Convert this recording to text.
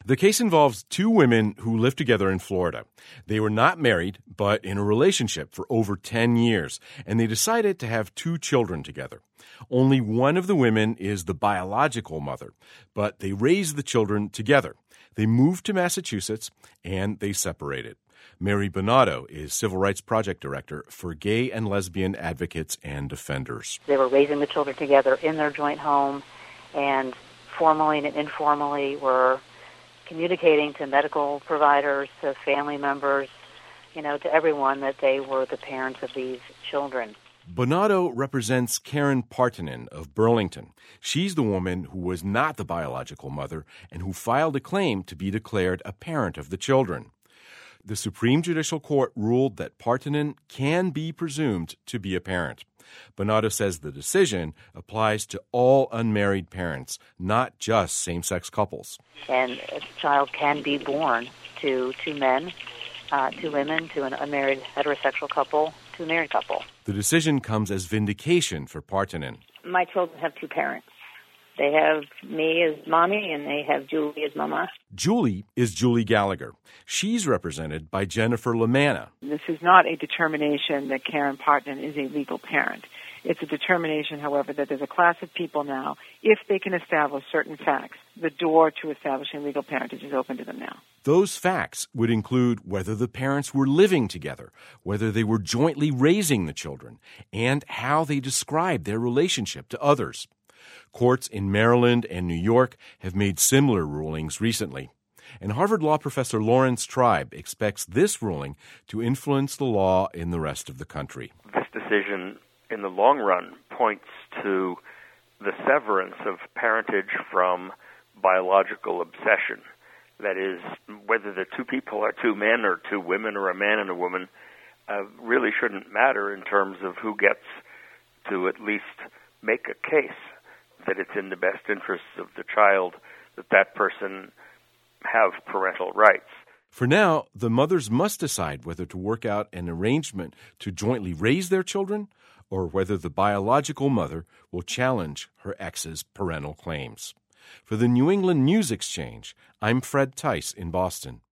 The case involves two women who lived together in Florida. They were not married, but in a relationship for over 10 years, and they decided to have two children together. Only one of the women is the biological mother, but they raised the children together. They moved to Massachusetts, and they separated. Mary Bonato is Civil Rights Project Director for Gay and Lesbian Advocates and Defenders. They were raising the children together in their joint home, and formally and informally were communicating to medical providers, to family members, to everyone that they were the parents of these children. Bonato represents Karen Partanen of Burlington. She's the woman who was not the biological mother and who filed a claim to be declared a parent of the children. The Supreme Judicial Court ruled that Partanen can be presumed to be a parent. Bonato says the decision applies to all unmarried parents, not just same-sex couples. And a child can be born to two men, two women, to an unmarried heterosexual couple, to a married couple. The decision comes as vindication for Partanen. My children have two parents. They have me as mommy, and they have Julie as mama. Julie is Julie Gallagher. She's represented by Jennifer Lamanna. This is not a determination that Karen Partanen is a legal parent. It's a determination, however, that there's a class of people now, if they can establish certain facts, the door to establishing legal parentage is open to them now. Those facts would include whether the parents were living together, whether they were jointly raising the children, and how they described their relationship to others. Courts in Maryland and New York have made similar rulings recently. And Harvard Law professor Lawrence Tribe expects this ruling to influence the law in the rest of the country. This decision, in the long run, points to the severance of parentage from biological obsession. That is, whether the two people are two men or two women or a man and a woman really shouldn't matter in terms of who gets to at least make a case that it's in the best interests of the child that person have parental rights. For now, the mothers must decide whether to work out an arrangement to jointly raise their children or whether the biological mother will challenge her ex's parental claims. For the New England News Exchange, I'm Fred Tice in Boston.